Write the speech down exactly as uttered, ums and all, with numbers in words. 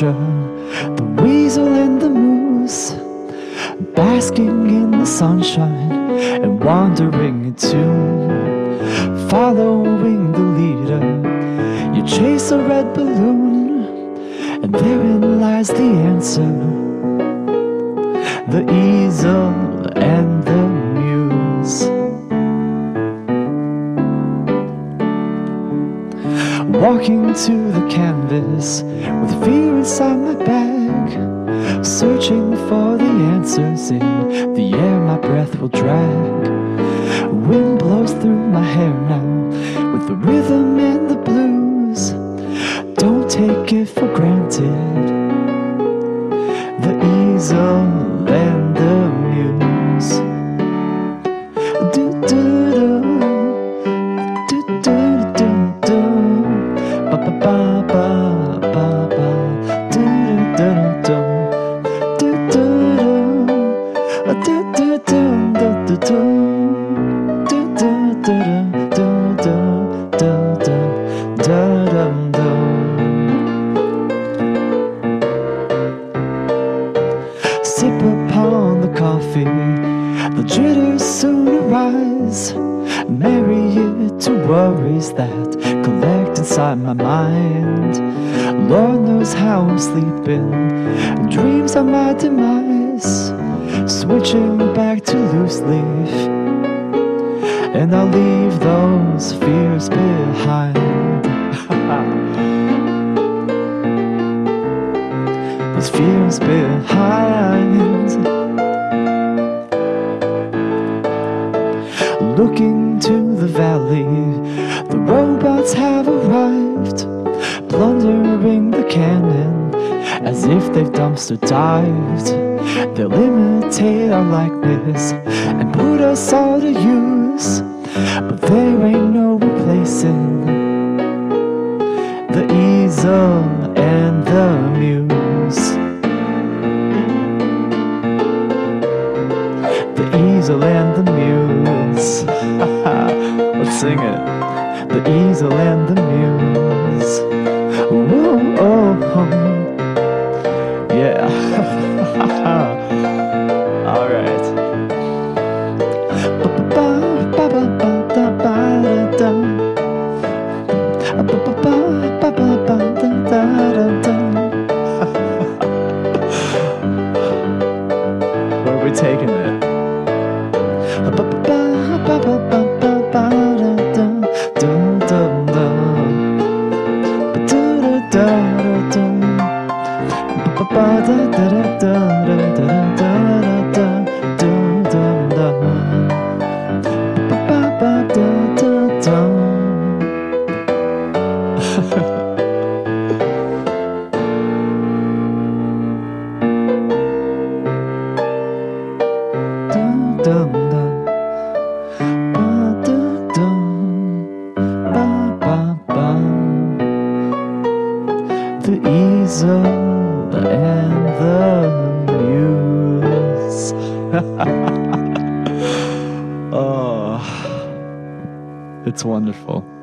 picture the weasel and the moose, basking in the sunshine and wandering in tune, following the leader. You chase a red balloon, and therein lies the answer: the easel and the muse. Walking to the canvas with fear inside my bag, searching for the answers in the air my breath will drag. Wind blows through my hair now with the rhythm and the blues. Don't take it for granted, the easel and the muse. Do do do, do do do do, ba ba ba ba ba ba, do do do do, do do do, do do do do do, do do do do do do do do do do. Sip upon the coffee, the jitters soon arise. Marry it to worries that collect inside my mind. Lord knows how I'm sleeping, dreams of my demise. Switching back to loose leaf, and I'll leave those fears behind. Those fears behind. Looking to the valley, the robots have arrived, plundering the cannon as if they've dumpster dived. They'll imitate our likeness and put us all to use, but there ain't no replacing the easel and the muse. The easel and the muse. Let's sing it. The easel and the muse. Whoa, oh, oh. Yeah. All right. Where are we taking it? The easel and the muse. Oh, it's wonderful.